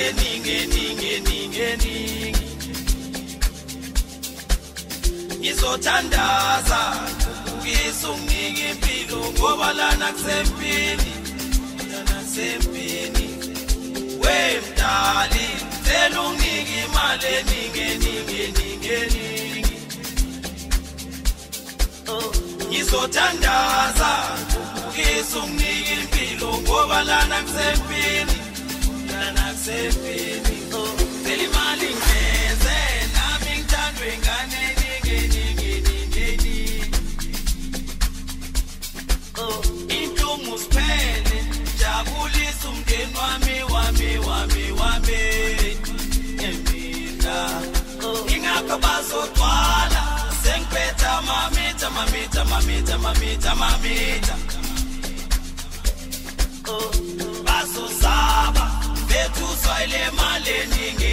ngizothandaza ngisungike impilo ngoba lana kusempini wemdali cela ungike imali eningi ngizothandaza ngisungike impilo ngoba lana kusempini cela imali ngeze nami ngithandwe ngane jabulisa umndeni wami emina ingakho bazogcwala sengiphetha mamita bazosaba bethu swayile mali eningi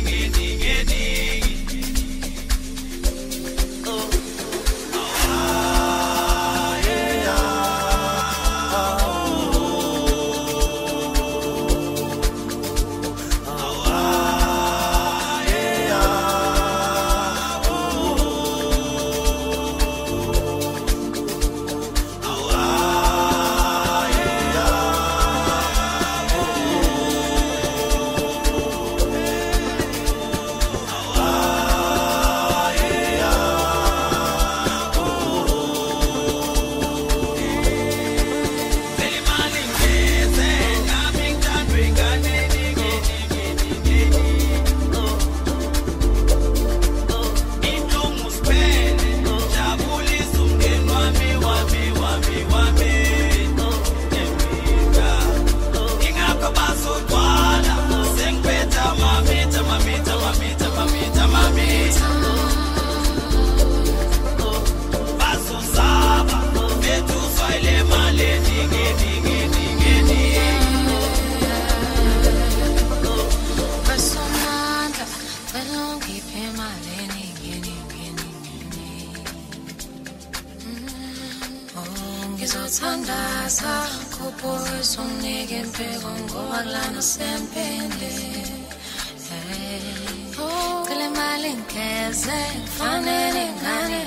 ngizothandaza kuphuza umnike impilo ngoba lana sempini cela imali ngeze fanele ngane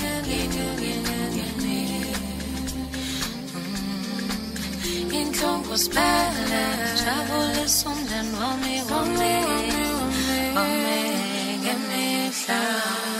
inhlungu siphele jabulisa umndeni wami ngemihla